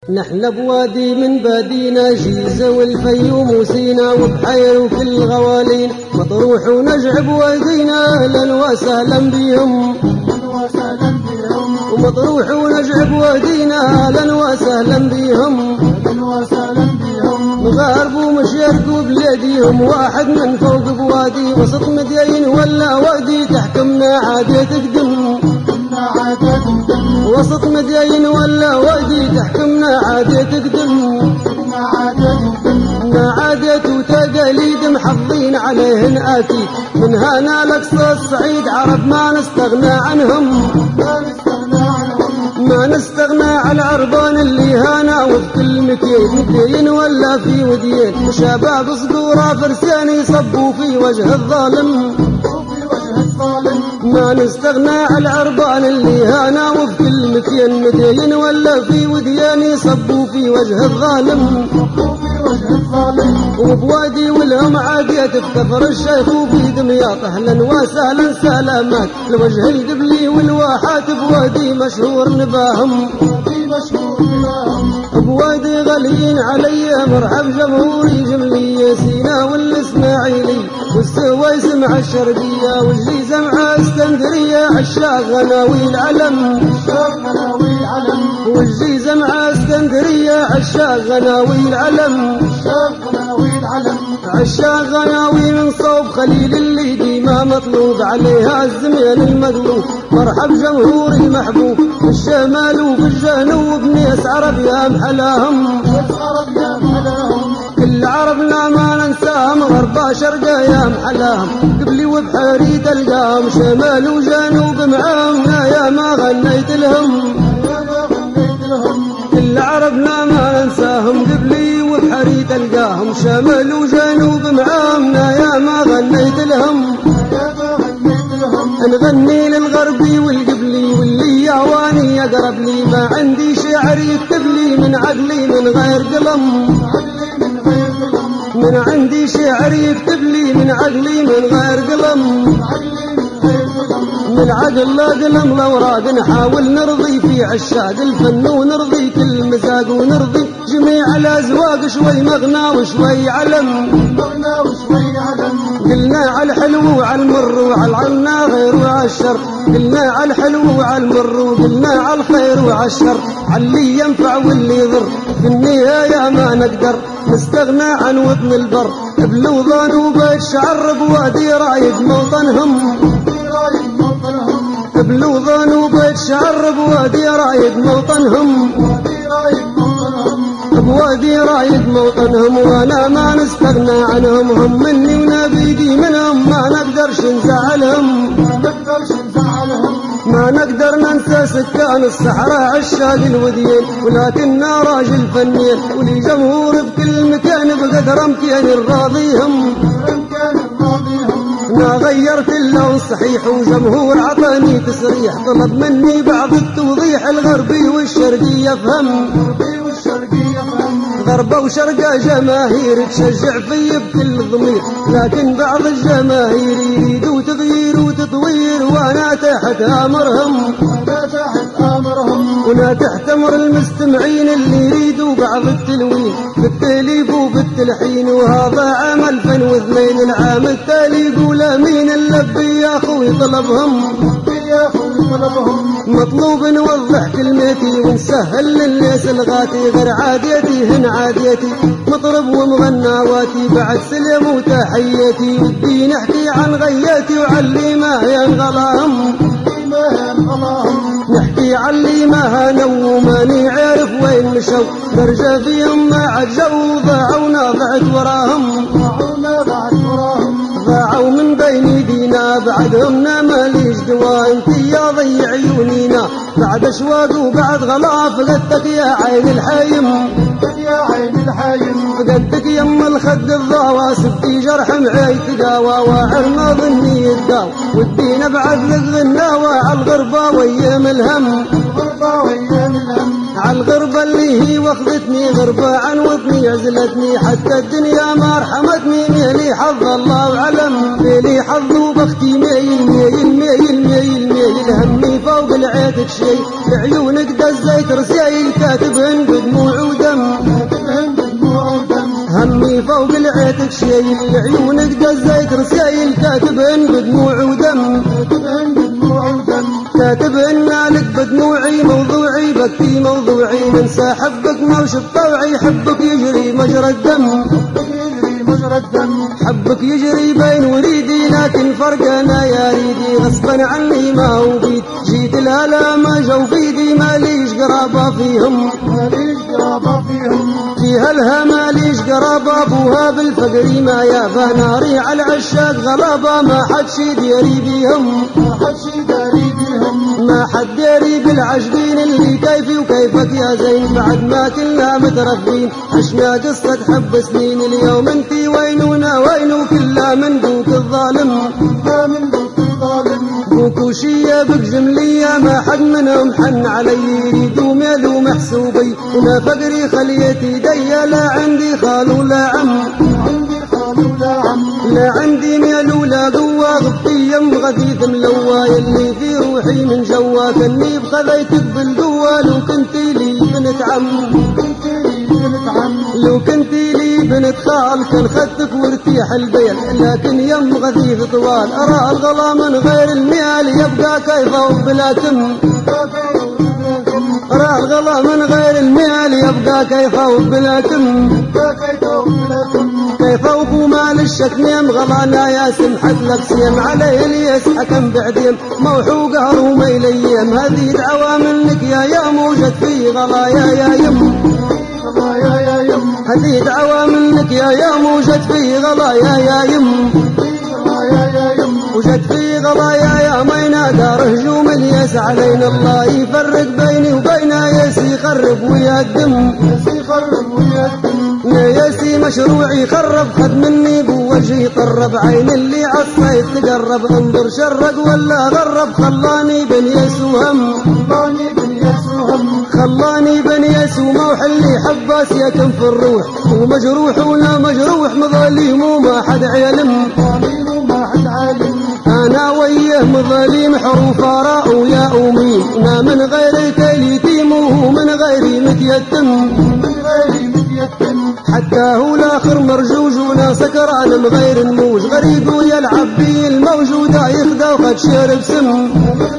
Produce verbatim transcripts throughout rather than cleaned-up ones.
نحن بوادي من بادينا جيزة والفيوم وسينا وبحير وكل غوالين مطروح ونجع بوادينا أهلا وسهلا بهم ومطروح ونجع بوادينا أهلا وسهلا بهم مغارب ومشيرك وبلاديهم واحد من فوق بوادي وسط مدين ولا وادي تحكمنا عادة تقدم وسط مدين ولا وادي تحكمنا عادة تقدم عادات وتقاليد محافظين عليهن اكيد من هنا لاقصى الصعيد عرب ما نستغنى عنهم ما نستغنى على العربان اللي هانا وفي كل مكين مكين ولا في وديين شباب صقورة فرسان يصبوا في وجه الظالم ما نستغنى على العربان اللي هانا وفي كل مكين مكين ولا في وديين يصبوا في وجه الظالم وبوادي والهم عادية بكفر الشيخ وفي دمياط أهلا وسهلا سلامات الوجه القبلي والواحات بوادي مشهور نباهم بوادي غاليين علي مرحب جمهوري جملي سينا والاسماعيلي والسويس مع الشرقية والجيزة مع اسكندرية عشاق غناوي العلم والجيزة مع اسكندرية عشاق غناوي العلم عشاق غناوي من صوب خليل اللي ديما مطلوب عليها الزميل المقلوب مرحب جمهور المحبوب في الشمال وفي الجنوب ناس عرب يا محلاهم كل عربنا ما ننساهم غربا شرقا يا محلاهم قبلي وبحري تلقاهم شمال وجنوب معاهم يا ما غنيت لهم كل عربنا ما ننساهم قبلي وبحري تلقاهم شمال وجنوب معاهم يا ما غنيت لهم نغني للغربي والقبلي واللي يهواني يقرب لي ما عندي شعر يكتب لي من عقلي من غير قلم من عندي شعر يكتب لي من عقلي من غير قلم من عقل لا قلم الأوراق نحاول نرضي في عشاق الفن ونرضي كل مزاق ونرضي جميع الأزواق شوي مغنى وشوي علم قلنا على الحلو وعلى المر وعلى العنا غير وعلى الشر قلنا على الحلو وعلى المر وقلنا على الخير وعلى الشر على اللي ينفع واللي يضر في النهاية ما نقدر نستغنى عن وطن البر بلوضان وبيت شعر بوادي رايد موطنهم بلوضان وبيت شعر بوادي رايد موطنهم بوادي رايد موطنهم وانا ما نستغنى عنهم هم مني ونبيدي منهم ما نقدرش نزعلهم ما نقدر ننسى سكان الصحراء عشاق الوديين ولكننا راجل فنين ولي جمهور بكل مكان بقدر امكاني الراضيهم ما غيرت اللون صحيح وجمهور عطاني تسريح طلب مني بعض التوضيح الغربي والشرقي يفهم غربة وشرقة جماهير تشجع في بكل ضمير لكن بعض الجماهير يريدوا تغيير وتطوير وانا تحت امرهم وانا تحت امر المستمعين اللي يريدوا بعض التلوين بالتأليف وبالتلحين وهذا عمل فن واثنين العام التالي يقول امين اللبي يا اخوي طلبهم مطلوب نوضح كلمتي ونسهل للناس الغاتي غير عاديتي هن عاديتي مطرب ومغناواتي بعد سلم وتحياتي ودي نحكي عن غياتي وعن اللي ما ينغلاهم نحكي عن اللي ما هنوا ماني عارف وين مشوا نرجع فيهم ما عجوا ضاعونا ضعت وراهم ضاعوا من بين ايدينا بعدهمنا ماليش دوا انت يا ضي عيونينا بعد اشواق وبعد غلا فقدتك يا عين الحايم فقدتك يم الخد الضاوى سبتي جرح معي تقاوى وعرنا ظني الداو ودينا بعد لك غناوى عالغربة ويام الهم عالغربة اللي هي واخذتني غربة عن وطني عزلتني حتى الدنيا ما رحمتني ميلي حظ الله وعلم ميلي حظ وبختي ميل ميل ميل ميل ميل همي فوق العيتك شي بعيونك دزيت رسايل كاتبهن بدموع فوق العيتك شايل لعيونك دزيت رسايل كاتبهن بدموع ودم كاتبهن لك بدموعي موضوعي بكي موضوعي ننسى حبك موش الطوعي حبك يجري مجرى الدم حبك يجري بين وريدي لكن فرقنا يا ريدي غصبا عني ما هو بيد جيت الهلا ما جو فيدي ماليش قرابة فيهم فيها الها ماليش قرابة ابوها بالفقر ما يابا ناري على العشاق غلابة ما حد شي ديري بيهم ما حد ديري بالعجبين اللي كيفي وكيفك يا زين بعد ما كلنا مترفين عشنا قصة حب سنين اليوم انتي وينونا وينو كلها من بوك الظالم بوك وشية بك جملية ما حد منهم حن علي يريدوا ميلو محسوبي وما فقري خليتي دي لا عندي خال ولا عم لا عندي ميل ولا قوة غطية مغثيث ملوى يلي في روحي من جوا كني بخذيتك بالقوة لو كنتي لي بنت عم لو كنتي لي بنت خال كان خدتك وارتيح البيل لكن يم غثيث طوال أرى الغلا من غير الميال يبقى كيفه بلا كم أرى الغلا من غير الميال يبقى كيفه بلا كم كيف وبو مال الشكنيم غلانا يا سمحت لك سيم عليه اللي يسحكم بعدين موحو قهر وميليم هذه دعوة منك يا يا موجد في غلايا يا يم هذه دعوة منك يا يا موجد في غلايا يا يم وجد في غلايا يا مينا دار هجوم الياس علينا الله يفرق بيني وبينا ياسي يخرب ويقدم يا ياسي مشروعي خرب خد مني بوجهي طرب عين اللي عصيت تقرب انظر شرق ولا غرب خلاني بن يسو هم خلاني بن يسو موح اللي حباس يكن في الروح ومجروح ولا مجروح مظاليم وما حد علم أنا وياه مظاليم حروف آراء ويا أمي ما من غير كليتيم وهو من غيري متيتم حتى هو الآخر مرجوج ولا سكران من غير الموج غريب ويلعب بي الموجودة يخدى وقد شارب سم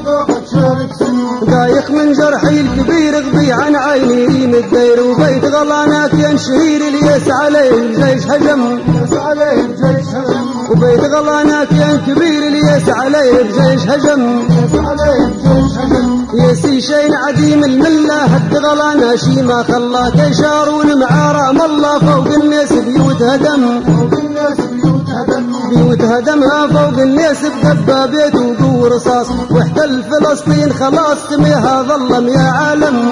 دايخ من جرحي الكبير غبي عن عيني ريم الدير وبيت غلانات ينشهير الياس عليه الجيش هجم وبيت غلانات ين كبير الياس عليه بجيش هجم ياسي شين عديم الملة هد غلانا شي ما خلا كيشارون معارام الله فوق الناس بيوت هدم بيوت هدمها فوق الناس بدبابات وقو رصاص واحتل فلسطين خلاص سميها ظلم يا عالم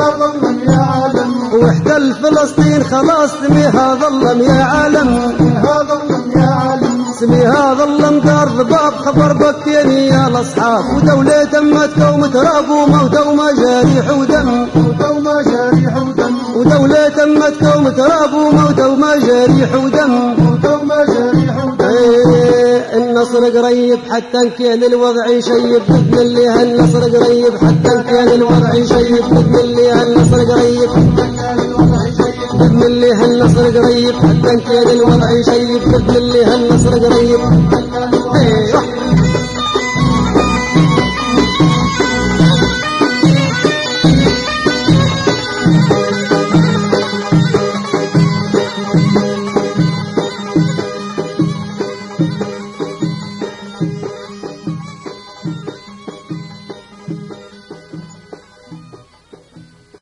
واحتل فلسطين خلاص سميها ظلم يا عالم سميها ظلم دار ضباب خبر بكيني يا الاصحاب ودولة تمت كوم تراب وموت ومجاريح ودم ودولة تمت كوم تراب وموت ومجاريح ودم ايه النصر قريب حتى كان الوضع يشيب بإذن الله النصر قريب حتى كان الوضع يشيب بإذن الله النصر قريب بإذن الله النصر قريب حتى كان الوضع يشيب بإذن الله النصر قريب ايوه